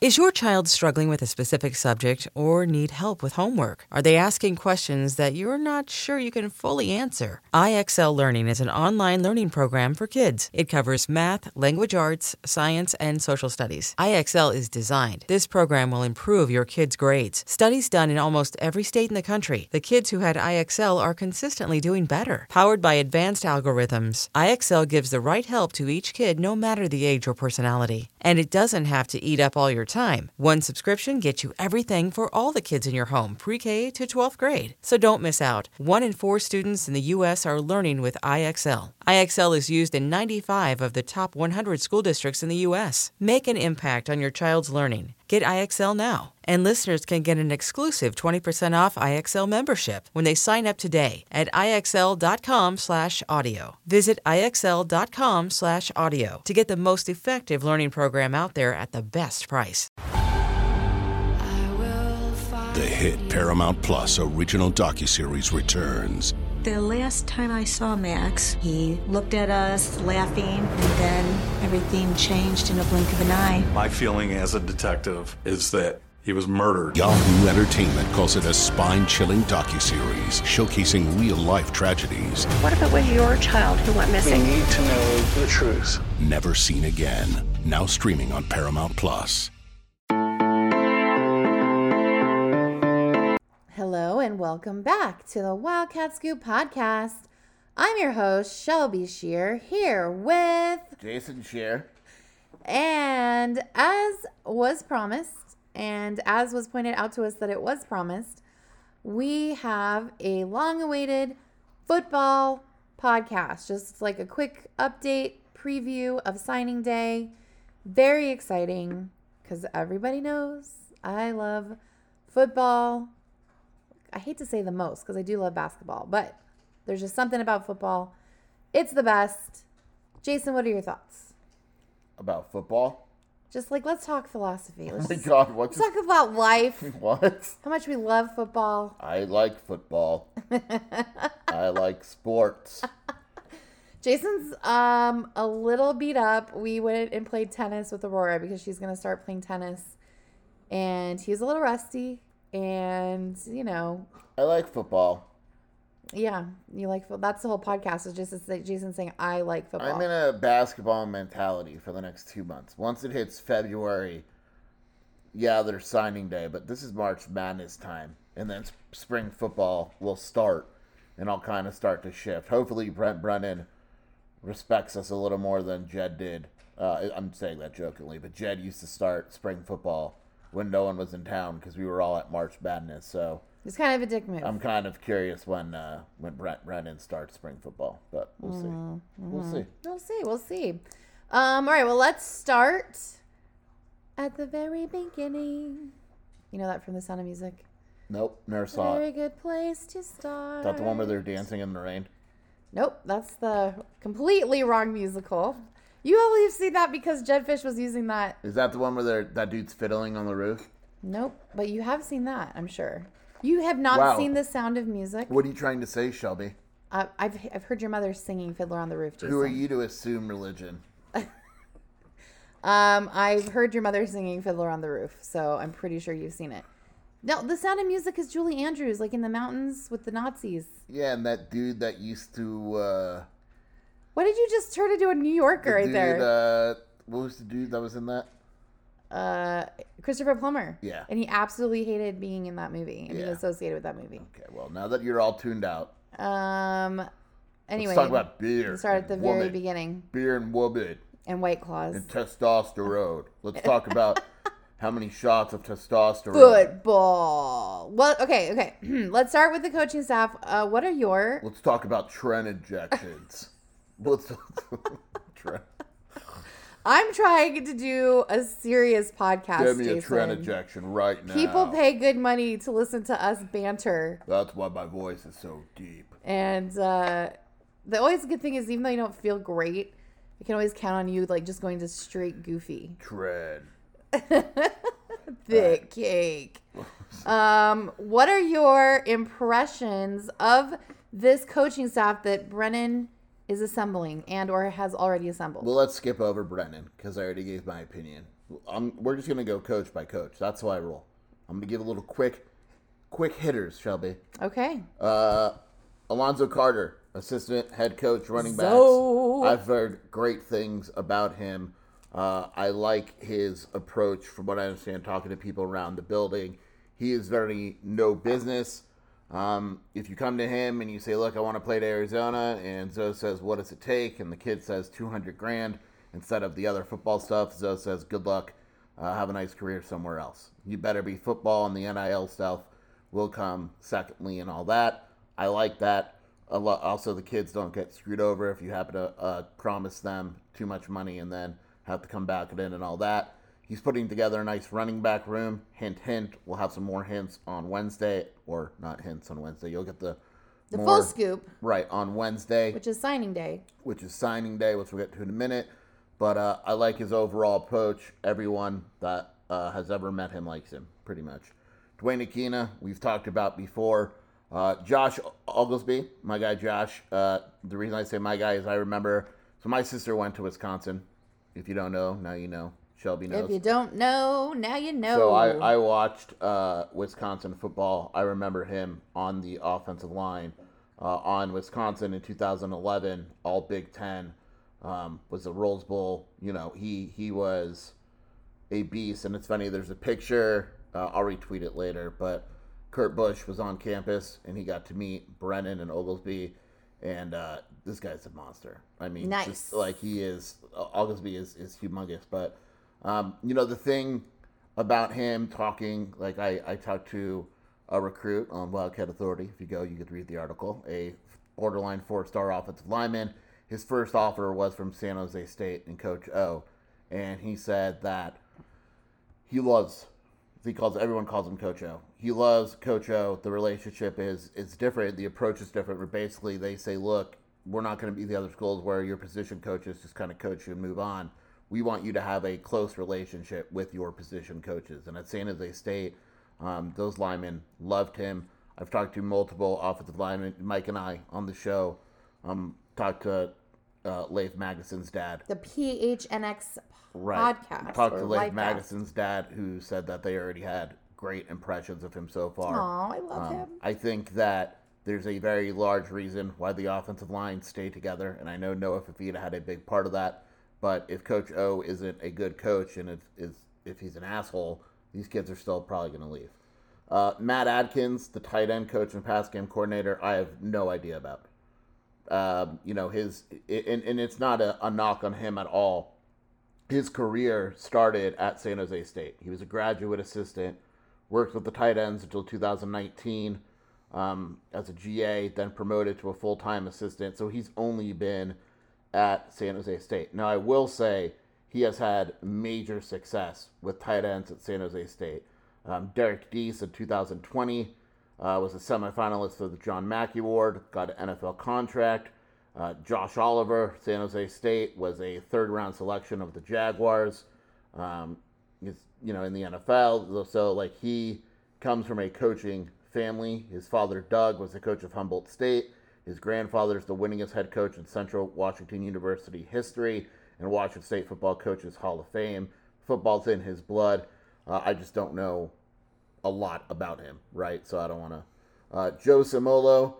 Is your child struggling with a specific subject or need help with homework? Are they asking questions that you're not sure you can fully answer? IXL Learning is an online learning program for kids. It covers math, language arts, science, and social studies. IXL is designed. This program will improve your kids' grades. Studies done in almost every state in the country. The kids who had IXL are consistently doing better. Powered by advanced algorithms, IXL gives the right help to each kid no matter the age or personality. And it doesn't have to eat up all your time. One subscription gets you everything for all the kids in your home, pre-K to 12th grade. So don't miss out. 1 in 4 students in the U.S. are learning with IXL. IXL is used in 95 of the top 100 school districts in the U.S. Make an impact on your child's learning. Get IXL now. And listeners can get an exclusive 20% off IXL membership when they sign up today at IXL.com/audio. Visit IXL.com/audio to get the most effective learning program out there at the best price. The hit Paramount Plus original docuseries returns. The last time I saw Max, he looked at us laughing, and then everything changed in a blink of an eye. My feeling as a detective is that he was murdered. Yahoo Entertainment calls it a spine-chilling docuseries showcasing real-life tragedies What if it was your child who went We missing? need to know the truth. never seen again. Now streaming on Paramount Plus. Hello and welcome back to the Wildcat Scoop podcast. I'm your host, Shelby Shear, here with Jason Shear. And as was promised, and as was pointed out to us that it was promised, we have a long-awaited football podcast. Just like a quick update, preview of signing day. Very exciting because everybody knows I love football. I hate to say the most because I do love basketball, but there's just something about football. It's the best. Jason, what are your thoughts? About football? Just like, let's talk philosophy. Oh my God, Let's talk about life. What? How much we love football. I like football. I like sports. Jason's a little beat up. We went and played tennis with Aurora because she's going to start playing tennis. And he's a little rusty. And, you know. I like football. Yeah, you like football. That's the whole podcast. Is just Jason saying, I like football. I'm in a basketball mentality for the next 2 months. Once it hits February, yeah, there's signing day, but this is March Madness time. And then spring football will start, and I'll kind of start to shift. Hopefully Brent Brennan respects us a little more than Jed did. I'm saying that jokingly, but Jed used to start spring football when no one was in town because we were all at March Madness. So it's kind of a dick move. I'm kind of curious when Brent Brennan starts spring football, but we'll see. We'll see. All right, well, let's start at the very beginning. You know that from The Sound of Music? Nope, never saw Very it. good place to start. Is that the one where they're dancing in the rain? Nope, that's the completely wrong musical. You only have seen that because Jed Fish was using that. Is that the one where that dude's fiddling on the roof? Nope, but you have seen that, I'm sure. You have not Wow. seen The Sound of Music. What are you trying to say, Shelby? I've heard your mother singing Fiddler on the Roof, Jason. Who are you to assume religion? I've heard your mother singing Fiddler on the Roof, so I'm pretty sure you've seen it. No, The Sound of Music is Julie Andrews, like in the mountains with the Nazis. Yeah, and that dude that used to... What did you just turn into a New Yorker right there? What was the dude that was in that? Christopher Plummer. Yeah. And he absolutely hated being in that movie and being associated with that movie. Okay, well, now that you're all tuned out, Anyway. let's talk about beer. Let's start at the and very woman. beginning. Beer and woman. And White Claws. And testosterone. Let's talk about how many shots of testosterone. Football. Well, okay. Let's start with the coaching staff. What are your... Let's talk about tren injections. I'm trying to do a serious podcast, Give me Jason. a tren injection right now. People pay good money to listen to us banter. That's why my voice is so deep. And the always good thing is, even though you don't feel great, you can always count on you, like, just going to straight goofy. Tren. Thick cake. What are your impressions of this coaching staff that Brennan is assembling and or has already assembled? Well, let's skip over Brennan because I already gave my opinion. We're just gonna go coach by coach. That's how I roll. I'm gonna give a little quick hitters, Shelby. Okay. Alonzo Carter, assistant head coach, running backs. I've heard great things about him. I like his approach, from what I understand, talking to people around the building. He is very no business. If you come to him and you say, look, I want to play to Arizona, and Zoe says, what does it take? And the kid says $200,000 instead of the other football stuff, Zoe says, good luck. Have a nice career somewhere else. You better be football, and the NIL stuff will come secondly and all that. I like that. Also, the kids don't get screwed over if you happen to promise them too much money and then have to come back in and all that. He's putting together a nice running back room. Hint, hint. We'll have some more hints on Wednesday. Or not hints on Wednesday. You'll get the full scoop. Right, on Wednesday. Which is signing day. Which we'll get to in a minute. But I like his overall approach. Everyone that has ever met him likes him, pretty much. Dwayne Aquina, we've talked about before. Josh Oglesby, my guy Josh. The reason I say my guy is I remember. So my sister went to Wisconsin. If you don't know, now you know. Shelby knows. If you don't know, now you know. So I watched Wisconsin football. I remember him on the offensive line on Wisconsin in 2011, all Big Ten. Was the Rose Bowl. You know, he was a beast. And it's funny, there's a picture. I'll retweet it later. But Kurt Busch was on campus, and he got to meet Brennan and Oglesby. And this guy's a monster. I mean, nice. Just like he is, Oglesby is humongous. But, the thing about him talking, like I talked to a recruit on Wildcat Authority. If you go, you could read the article. A borderline 4-star offensive lineman. His first offer was from San Jose State and Coach O. And he said that he loves, everyone calls him Coach O. He loves Coach O. The relationship is different. The approach is different. But basically, they say, look, we're not going to be the other schools where your position coaches just kind of coach you and move on. We want you to have a close relationship with your position coaches. And at San Jose State, those linemen loved him. I've talked to multiple offensive linemen. Mike and I on the show talked to Leif Magnuson's dad. The PHNX right. podcast. Talked to Leif Magnuson's dad, who said that they already had great impressions of him so far. Oh, I love him. I think that there's a very large reason why the offensive line stayed together, and I know Noah Fafita had a big part of that. But if Coach O isn't a good coach, and if he's an asshole, these kids are still probably going to leave. Matt Adkins, the tight end coach and pass game coordinator, I have no idea about. And it's not a knock on him at all. His career started at San Jose State. He was a graduate assistant, worked with the tight ends until 2019 as a GA, then promoted to a full-time assistant. So he's only been at San Jose State. Now, I will say he has had major success with tight ends at San Jose State. Derek Deese in 2020 was a semifinalist for the John Mackey Award, got an NFL contract. Josh Oliver, San Jose State, was a third-round selection of the Jaguars. He's, in the NFL. So, he comes from a coaching family. His father, Doug, was the coach of Humboldt State. His grandfather is the winningest head coach in Central Washington University history and Washington State Football Coaches Hall of Fame. Football's in his blood. I just don't know a lot about him, right? So I don't want to. Joe Simolo,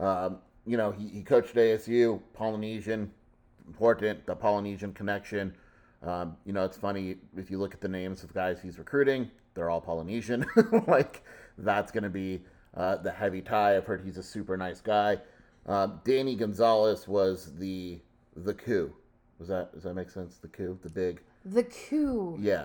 he coached at ASU, Polynesian, important, the Polynesian connection. It's funny, if you look at the names of guys he's recruiting, they're all Polynesian. That's going to be the heavy tie. I've heard he's a super nice guy. Danny Gonzalez was the coup. Does that make sense? The coup, the coup. Yeah.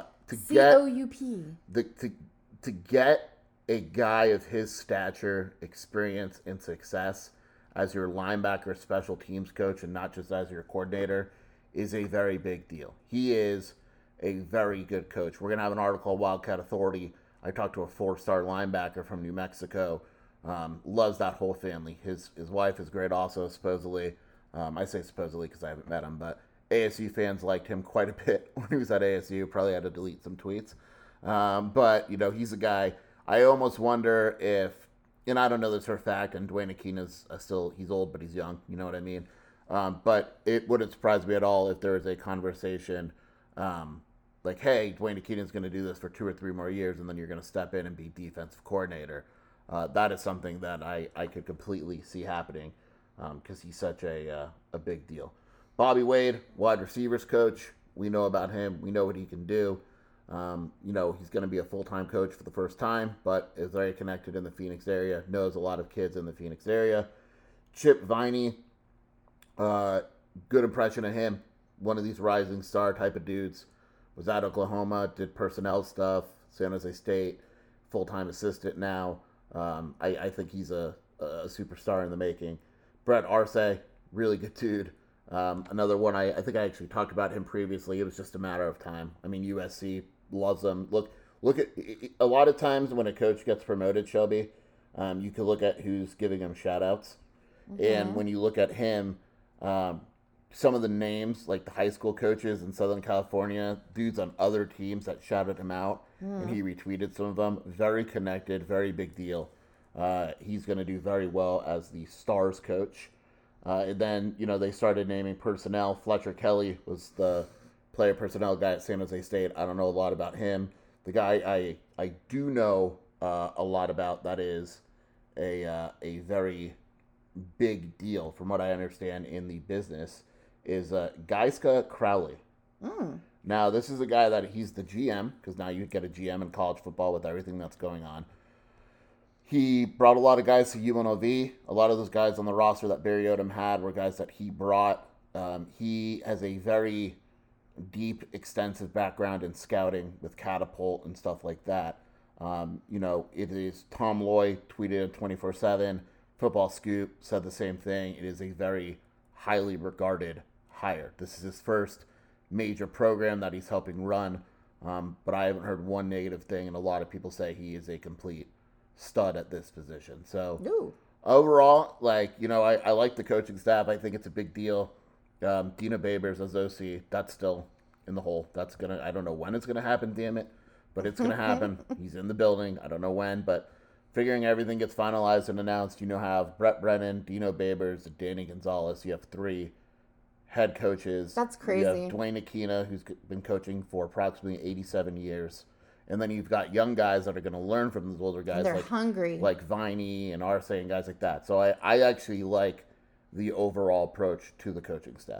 COUP. To get a guy of his stature, experience, and success as your linebacker special teams coach and not just as your coordinator is a very big deal. He is a very good coach. We're going to have an article on Wildcat Authority. I talked to a 4-star linebacker from New Mexico. Loves that whole family. His wife is great also, supposedly. I say supposedly because I haven't met him, but ASU fans liked him quite a bit when he was at ASU. Probably had to delete some tweets. But, he's a guy. I almost wonder if, and I don't know this for a fact, and Dwayne Aquina's he's old, but he's young. You know what I mean? But it wouldn't surprise me at all if there was a conversation, like, hey, Dwayne Akina's going to do this for 2 or 3 more years, and then you're going to step in and be defensive coordinator. That is something that I could completely see happening because he's such a big deal. Bobby Wade, wide receivers coach. We know about him. We know what he can do. He's going to be a full-time coach for the first time, but is very connected in the Phoenix area, knows a lot of kids in the Phoenix area. Chip Viney, good impression of him. One of these rising star type of dudes. Was at Oklahoma, did personnel stuff, San Jose State, full-time assistant now. I think he's a superstar in the making. Brett Arce, really good dude. Another one, I think I actually talked about him previously. It was just a matter of time. I mean, USC loves him. Look at a lot of times when a coach gets promoted, Shelby, you can look at who's giving him shout-outs. Mm-hmm. And when you look at him, some of the names, like the high school coaches in Southern California, dudes on other teams that shouted him out, and he retweeted some of them. Very connected, very big deal. He's going to do very well as the Stars coach. And then, they started naming personnel. Fletcher Kelly was the player personnel guy at San Jose State. I don't know a lot about him. The guy I do know a lot about that is a very big deal, from what I understand in the business, is Geiska Crowley. Now, this is a guy that he's the GM, because now you get a GM in college football with everything that's going on. He brought a lot of guys to UNLV. A lot of those guys on the roster that Barry Odom had were guys that he brought. He has a very deep, extensive background in scouting with Catapult and stuff like that. It is Tom Loy tweeted 24/7. Football Scoop said the same thing. It is a very highly regarded hire. This is his first major program that he's helping run, but I haven't heard one negative thing, and a lot of people say he is a complete stud at this position. So overall, I like the coaching staff. I think it's a big deal. Dino Babers as OC, that's still in the hole. I don't know when it's gonna happen, damn it, but it's gonna happen. He's in the building. I don't know when, but figuring everything gets finalized and announced, have Brett Brennan, Dino Babers, Danny Gonzalez. You have 3 head coaches. That's crazy. You have Dwayne Akina, who's been coaching for approximately 87 years. And then you've got young guys that are going to learn from those older guys. They're hungry. Like Viney and Arce and guys like that. So I actually like the overall approach to the coaching staff.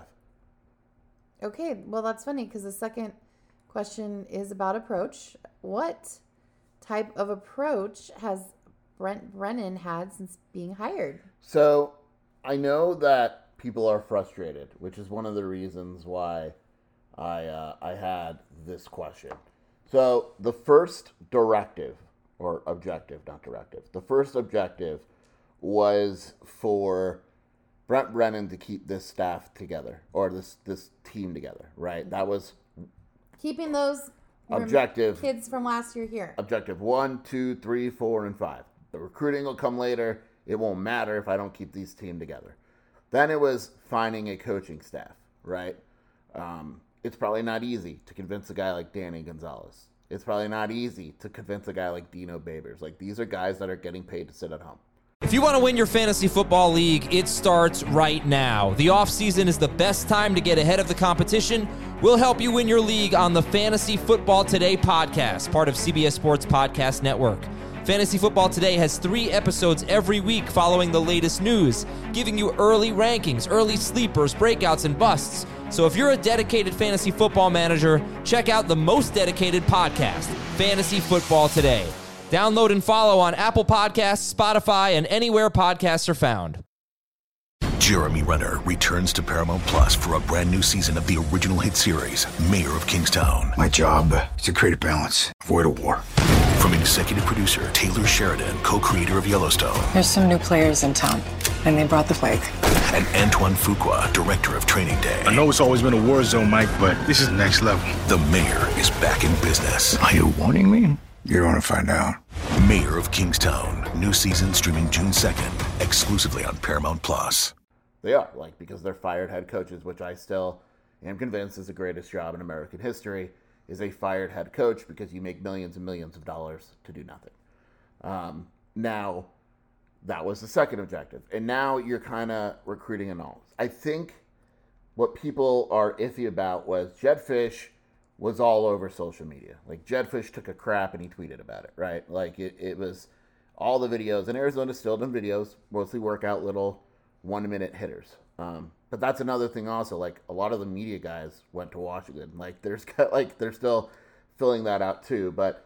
Okay, well, that's funny because the second question is about approach. What type of approach has Brent Brennan had since being hired? So I know that people are frustrated, which is one of the reasons why I had this question. So the first directive, or objective, not directive, the first objective was for Brent Brennan to keep this staff together, or this team together, right? That was keeping those objective kids from last year here. Objective 1, 2, 3, 4, and 5. The recruiting will come later. It won't matter if I don't keep these team together. Then it was finding a coaching staff, right? It's probably not easy to convince a guy like Danny Gonzalez. It's probably not easy to convince a guy like Dino Babers. These are guys that are getting paid to sit at home. If you want to win your fantasy football league, it starts right now. The offseason is the best time to get ahead of the competition. We'll help you win your league on the Fantasy Football Today podcast, part of CBS Sports Podcast Network. Fantasy Football Today has 3 episodes every week following the latest news, giving you early rankings, early sleepers, breakouts, and busts. So if you're a dedicated fantasy football manager, check out the most dedicated podcast, Fantasy Football Today. Download and follow on Apple Podcasts, Spotify, and anywhere podcasts are found. Jeremy Renner returns to Paramount Plus for a brand new season of the original hit series, Mayor of Kingstown. My job is to create a balance, avoid a war. From executive producer Taylor Sheridan, co-creator of Yellowstone. There's some new players in town, and they brought the plague. And Antoine Fuqua, director of Training Day. I know it's always been a war zone, Mike, but this is next level. The mayor is back in business. Are you warning me? You're going to find out. Mayor of Kingstown. New season streaming June 2nd, exclusively on Paramount Plus. They are, because they're fired head coaches, which I still am convinced is the greatest job in American history, is a fired head coach, because you make millions and millions of dollars to do nothing. Now, that was the second objective. And now you're kind of recruiting and all. I think what people are iffy about was Jedd Fisch was all over social media. Like, Jedd Fisch took a crap and he tweeted about it, right? Like, it was all the videos. And Arizona still done videos, mostly workout little 1-minute hitters. But that's another thing also. Like, a lot of the media guys went to Washington. Like, they're still filling that out too. But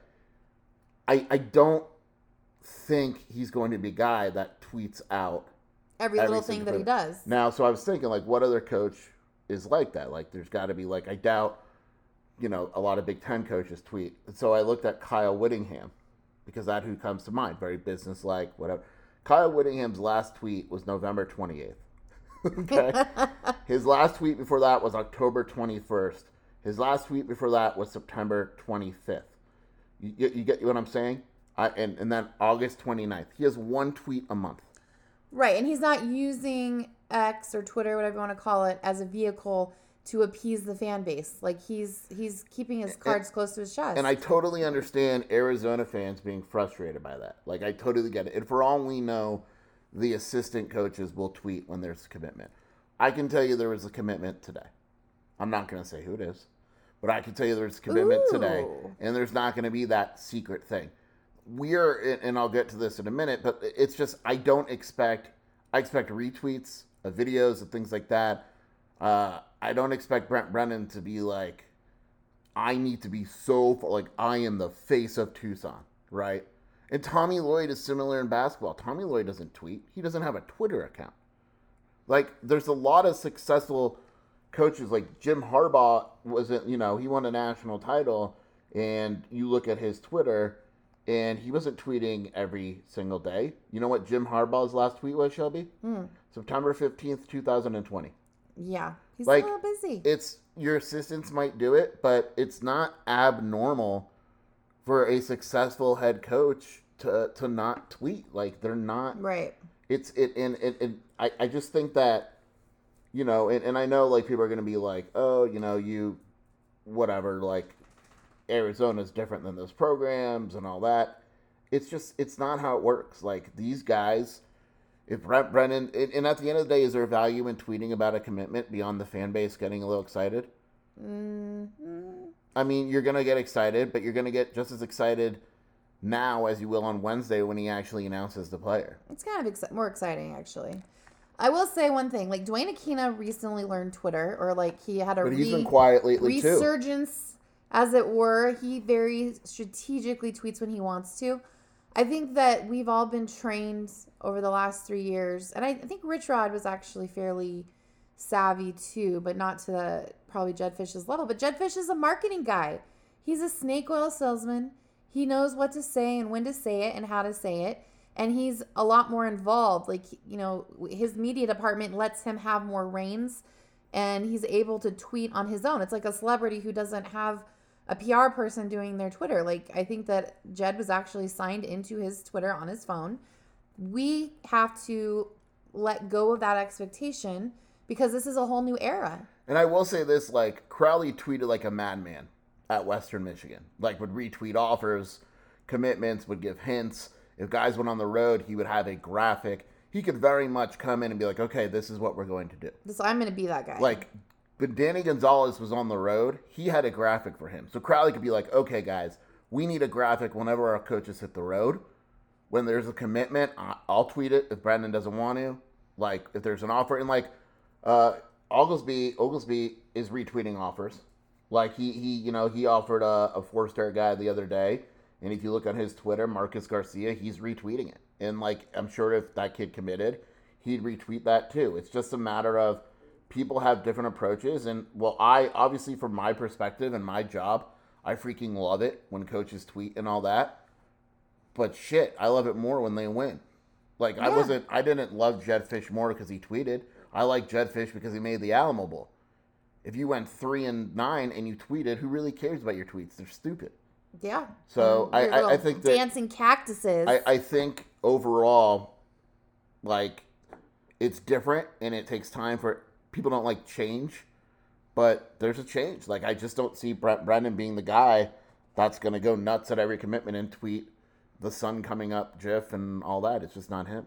I don't think he's going to be a guy that tweets out every little thing that he does. Now, so I was thinking, like, what other coach is like that? Like, there's got to be, like, I doubt, a lot of Big Ten coaches tweet. And so I looked at Kyle Whittingham, because that's who comes to mind. Very businesslike, whatever. Kyle Whittingham's last tweet was November 28th. Okay? His last tweet before that was October 21st. His last tweet before that was September 25th. You get what I'm saying? And then August 29th. He has one tweet a month. Right, and he's not using X or Twitter, whatever you want to call it, as a vehicle to appease the fan base. Like, he's keeping his cards close to his chest. And I totally understand Arizona fans being frustrated by that. Like, I totally get it. And for all we know, the assistant coaches will tweet when there's a commitment. I can tell you there was a commitment today. I'm not going to say who it is, but I can tell you there's a commitment today, and there's not going to be that secret thing. And I'll get to this in a minute, but it's just, I expect retweets of videos and things like that. I don't expect Brent Brennan to be like, I need to be like, I am the face of Tucson, right? And Tommy Lloyd is similar in basketball. Tommy Lloyd doesn't tweet. He doesn't have a Twitter account. Like, there's a lot of successful coaches, like Jim Harbaugh he won a national title, and you look at his Twitter, and he wasn't tweeting every single day. You know what Jim Harbaugh's last tweet was, Shelby? September 15th, 2020. Yeah, he's like, a little busy. It's, your assistants might do it, but it's not abnormal for a successful head coach to not tweet. Like, they're not. Right. I just think that, and I know, like, people are going to be like, oh, whatever, like, Arizona's different than those programs and all that. It's not how it works. Like, these guys, if Brent Brennan, and at the end of the day, is there value in tweeting about a commitment beyond the fan base getting a little excited? Mm-hmm. I mean, you're going to get excited, but you're going to get just as excited now as you will on Wednesday when he actually announces the player. It's kind of more exciting, actually. I will say one thing. Like, Dwayne Aquina recently learned Twitter, or, like, he had a but he's been quiet lately, resurgence, as it were. He very strategically tweets when he wants to. I think that we've all been trained over the last 3 years, and I think Rich Rod was actually fairly savvy too, but not to probably Jedd Fisch's level. But Jedd Fisch is a marketing guy. He's a snake oil salesman. He knows what to say and when to say it and how to say it. And he's a lot more involved. Like, his media department lets him have more reins, and he's able to tweet on his own. It's like a celebrity who doesn't have a PR person doing their Twitter. Like, I think that Jedd was actually signed into his Twitter on his phone. We have to let go of that expectation because this is a whole new era. And I will say this, like, Crowley tweeted like a madman at Western Michigan. Like, would retweet offers, commitments, would give hints. If guys went on the road, he would have a graphic. He could very much come in and be like, okay, this is what we're going to do. I'm going to be that guy. Like, when Danny Gonzalez was on the road, he had a graphic for him. So Crowley could be like, okay, guys, we need a graphic whenever our coaches hit the road. When there's a commitment, I'll tweet it if Brandon doesn't want to. Like, if there's an offer. And, like, Oglesby is retweeting offers. Like, he offered a 4-star guy the other day. And if you look on his Twitter, Marcus Garcia, he's retweeting it. And, like, I'm sure if that kid committed, he'd retweet that too. It's just a matter of people have different approaches. And, well, obviously from my perspective and my job, I freaking love it when coaches tweet and all that. But shit, I love it more when they win. Like, yeah. I didn't love Jedd Fisch more because he tweeted. I like Jedd Fisch because he made the Alamo Bowl. If you went 3-9 and you tweeted, who really cares about your tweets? They're stupid. Yeah. So I think that dancing cactuses. I think overall, like, it's different and it takes time for people don't like change, but there's a change. Like, I just don't see Brendan being the guy that's going to go nuts at every commitment and tweet the sun coming up GIF and all that. It's just not him.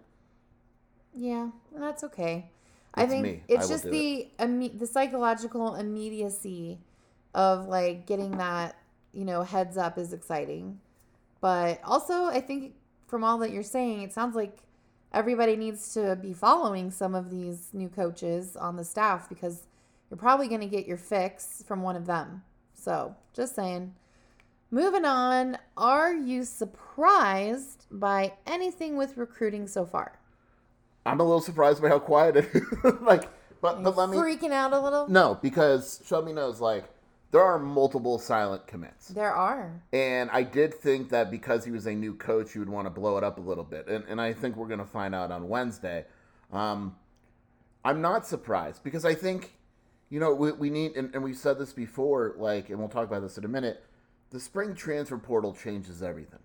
Yeah, that's okay. I think it's just the psychological immediacy of like getting that, heads up is exciting. But also, I think from all that you're saying, it sounds like everybody needs to be following some of these new coaches on the staff because you're probably going to get your fix from one of them. So, just saying. Moving on, are you surprised by anything with recruiting so far? I'm a little surprised by how quiet it is. But let me... Freaking out a little? No, because Shelby knows, there are multiple silent commits. There are. And I did think that because he was a new coach, he would want to blow it up a little bit. And I think we're going to find out on Wednesday. I'm not surprised because I think, we need, and we've said this before, and we'll talk about this in a minute, the spring transfer portal changes everything.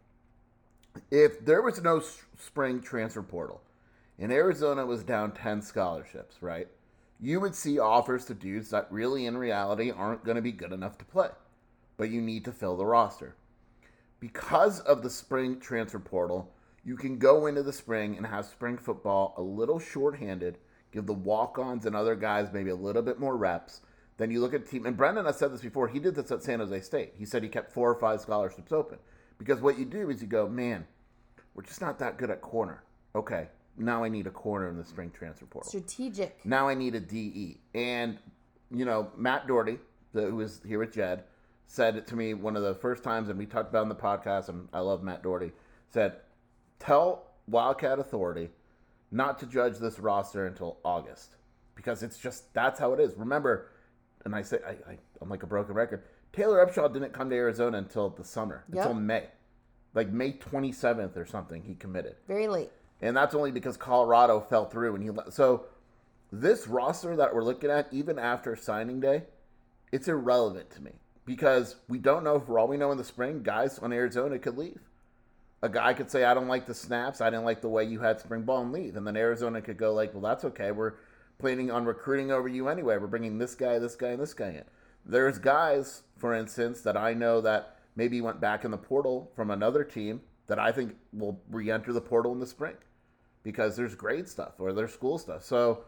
If there was no spring transfer portal and Arizona was down 10 scholarships, right, you would see offers to dudes that really in reality aren't going to be good enough to play, but you need to fill the roster. Because of the spring transfer portal, you can go into the spring and have spring football a little shorthanded, give the walk-ons and other guys maybe a little bit more reps. Then you look at the team, and Brendan has said this before, he did this at San Jose State. He said he kept 4 or 5 scholarships open. Because what you do is you go, man, we're just not that good at corner. Okay, now I need a corner in the spring transfer portal. Strategic. Now I need a DE. And, Matt Doherty, who was here with Jed, said it to me one of the first times, and we talked about it in the podcast, and I love Matt Doherty, said, tell Wildcat Authority not to judge this roster until August. Because it's just, that's how it is. Remember, and I say, I'm like a broken record, Taylor Upshaw didn't come to Arizona until the summer, until May. May 27th or something, he committed. Very late. And that's only because Colorado fell through. So this roster that we're looking at, even after signing day, it's irrelevant to me. Because we don't know, for all we know in the spring, guys on Arizona could leave. A guy could say, I don't like the snaps, I didn't like the way you had spring ball, and leave. And then Arizona could go well, that's okay, we're planning on recruiting over you anyway. We're bringing this guy, and this guy in. There's guys, for instance, that I know that maybe went back in the portal from another team that I think will re-enter the portal in the spring because there's grade stuff or there's school stuff. So,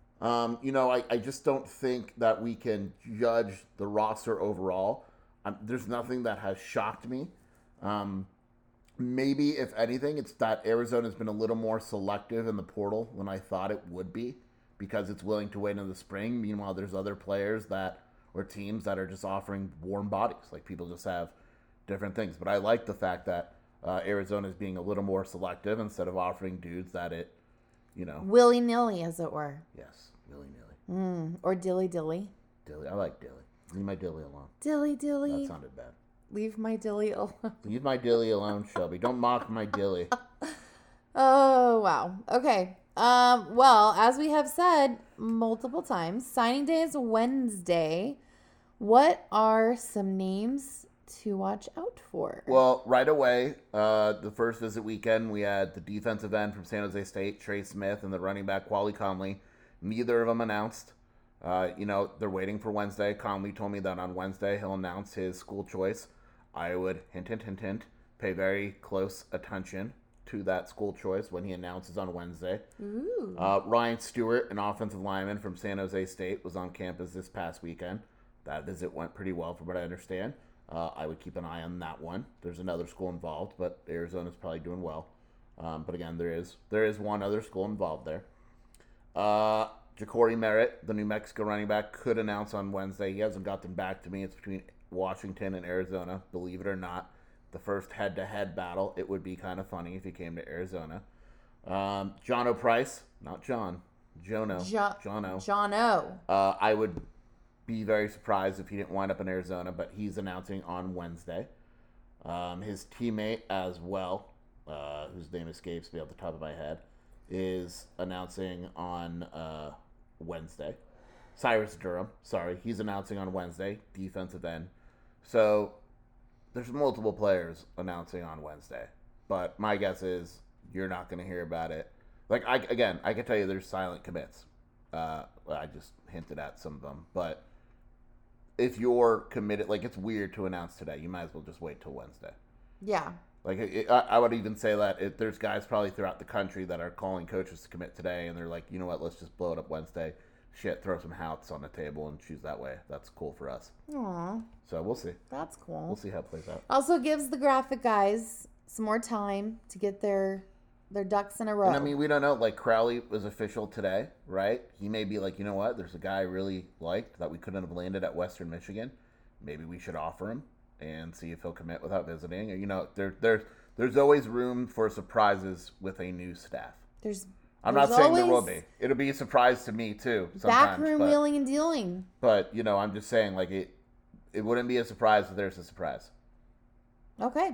I just don't think that we can judge the roster overall. There's nothing that has shocked me. Maybe, if anything, it's that Arizona's been a little more selective in the portal than I thought it would be, because it's willing to wait in the spring. Meanwhile, there's other players or teams that are just offering warm bodies. People just have different things. But I like the fact that Arizona is being a little more selective instead of offering dudes that willy-nilly, as it were. Yes, willy-nilly. Or dilly-dilly. Dilly. I like dilly. Leave my dilly alone. Dilly-dilly. That sounded bad. Leave my dilly alone. Leave my dilly alone, Shelby. Don't mock my dilly. Oh, wow. Okay. Well, as we have said multiple times, signing day is Wednesday. What are some names to watch out for? Well, right away, the first visit weekend, we had the defensive end from San Jose State, Trey Smith, and the running back, Wally Conley. Neither of them announced. They're waiting for Wednesday. Conley told me that on Wednesday he'll announce his school choice. I would, hint, pay very close attention to that school choice when he announces on Wednesday. Ooh. Ryan Stewart, an offensive lineman from San Jose State, was on campus this past weekend. That visit went pretty well from what I understand. I would keep an eye on that one. There's another school involved, but Arizona's probably doing well. But again, there is one other school involved there. Ja'Cory Merritt, the New Mexico running back, could announce on Wednesday. He hasn't gotten back to me. It's between Washington and Arizona, believe it or not. The first head-to-head battle. It would be kind of funny if he came to Arizona. Jono Price, not John. Jono. Jono. I would be very surprised if he didn't wind up in Arizona, but he's announcing on Wednesday. His teammate as well, whose name escapes me off the top of my head, is announcing on Wednesday. Cyrus Durham, he's announcing on Wednesday, defensive end. So there's multiple players announcing on Wednesday, but my guess is you're not going to hear about it. I can tell you there's silent commits. I just hinted at some of them, but if you're committed, it's weird to announce today. You might as well just wait till Wednesday. Yeah. I would even say that there's guys probably throughout the country that are calling coaches to commit today, and they're like, you know what, let's just blow it up Wednesday. throw some hats on the table and choose that way. That's cool for us. Aw. So we'll see. That's cool. We'll see how it plays out. Also gives the graphic guys some more time to get their ducks in a row. And I mean, we don't know. Like, Crowley was official today, right? He may be like, you know what? There's a guy I really liked that we couldn't have landed at Western Michigan. Maybe we should offer him and see if he'll commit without visiting. Or, you know, there's always room for surprises with a new staff. I'm not saying there will be. It'll be a surprise to me too. Backroom wheeling and dealing. But you know, I'm just saying, like it wouldn't be a surprise if there's a surprise. Okay.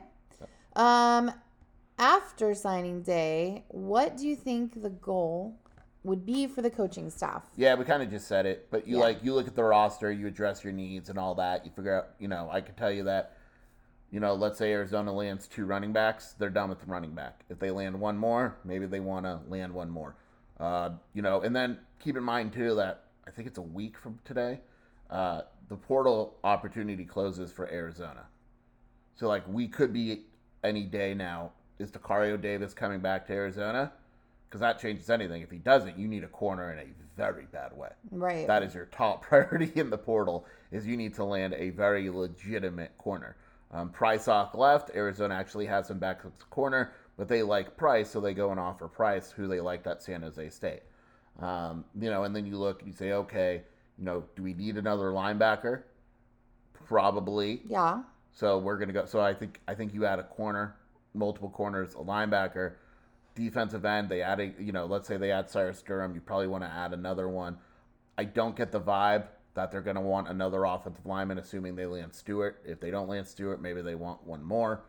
After signing day, what do you think the goal would be for the coaching staff? Yeah, we kind of just said it, but you look at the roster, you address your needs and all that. You figure out, you know, I can tell you that, you know, let's say Arizona lands 2 running backs, they're done with the running back. If they land 1 more, maybe they want to land 1 more. You know, and then keep in mind too that I think it's a week from today, the portal opportunity closes for Arizona. So like we could be any day now. Is Tacario Davis coming back to Arizona? Because that changes anything. If he doesn't, you need a corner in a very bad way. Right. That is your top priority in the portal, is you need to land a very legitimate corner. Price-Ock left. Arizona actually has some backup corner, but they like Price, so they go and offer Price, who they liked at San Jose State. You know, and then you look and you say, okay, you know, do we need another linebacker? Probably. Yeah. So we're going to go. So I think you add a corner, multiple corners, a linebacker, defensive end. They add let's say they add Cyrus Durham. You probably want to add another one. I don't get the vibe that they're going to want another offensive lineman, assuming they land Stewart. If they don't land Stewart, maybe they want one more.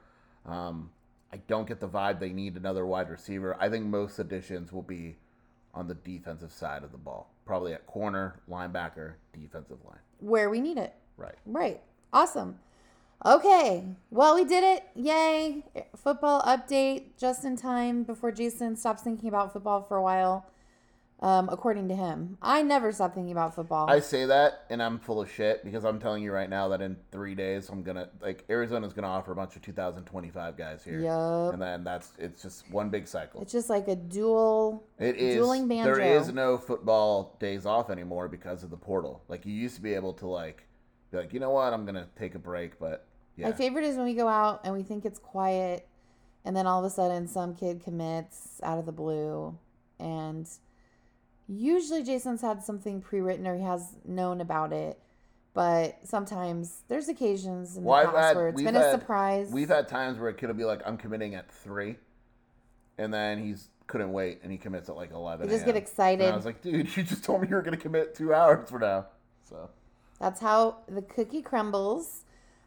I don't get the vibe they need another wide receiver. I think most additions will be on the defensive side of the ball, probably at corner, linebacker, defensive line. Where we need it. Right. Right. Awesome. Okay. Well, we did it. Yay. Football update just in time before Jason stops thinking about football for a while. According to him. I never stop thinking about football. I say that, and I'm full of shit, because I'm telling you right now that in 3 days, Arizona's going to offer a bunch of 2025 guys here. Yep. And then it's just one big cycle. It's just like a dueling banjo. There is no football days off anymore because of the portal. Like, you used to be able to, be like, you know what, I'm going to take a break, but yeah. My favorite is when we go out and we think it's quiet, and then all of a sudden some kid commits out of the blue, and usually Jason's had something pre-written or he has known about it, but sometimes there's occasions in the past where it's been a surprise. We've had times where a kid will be like, I'm committing at 3, and then he's couldn't wait, and he commits at 11 You just get excited. And I was like, dude, you just told me you were going to commit 2 hours from now. So that's how the cookie crumbles.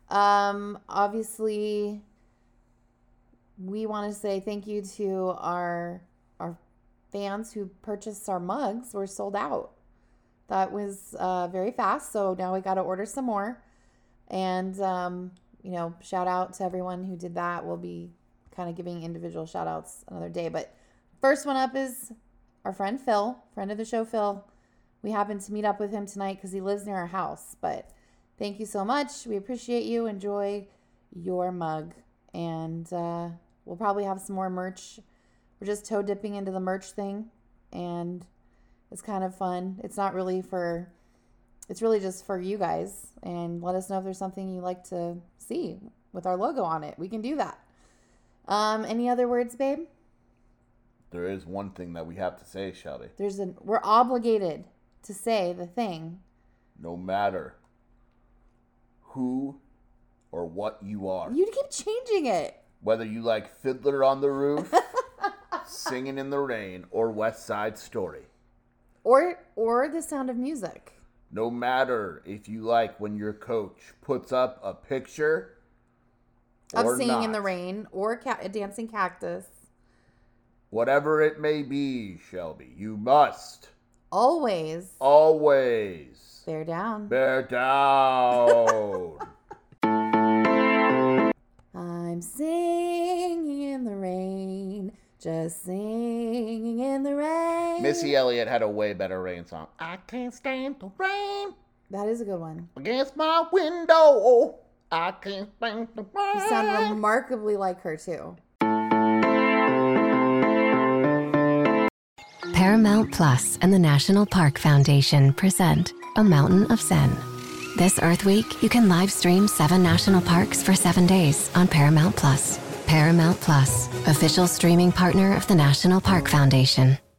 Obviously, we want to say thank you to our fans who purchased our mugs. Were sold out. That was very fast, so now we got to order some more. And, shout out to everyone who did that. We'll be kind of giving individual shout outs another day. But first one up is our friend Phil, friend of the show, Phil. We happened to meet up with him tonight because he lives near our house. But thank you so much. We appreciate you. Enjoy your mug. And we'll probably have some more merch. We're just toe dipping into the merch thing, and it's kind of fun. It's really just for you guys, and let us know if there's something you like to see with our logo on it. We can do that. Any other words, babe? There is one thing that we have to say, Shelby. We're obligated to say the thing. No matter who or what you are. You keep changing it. Whether you like Fiddler on the Roof, Singing in the Rain, or West Side Story. Or The Sound of Music. No matter if you like when your coach puts up a picture of Singing in the Rain or a dancing cactus. Whatever it may be, Shelby, you must always bear down. I'm singing in the rain, just singing in the rain. Missy Elliott had a way better rain song. I can't stand the rain. That is a good one. Against my window, I can't stand the rain. You sound remarkably like her, too. Paramount Plus and the National Park Foundation present A Mountain of Zen. This Earth Week, you can live stream 7 national parks for 7 days on Paramount Plus. Paramount Plus, official streaming partner of the National Park Foundation.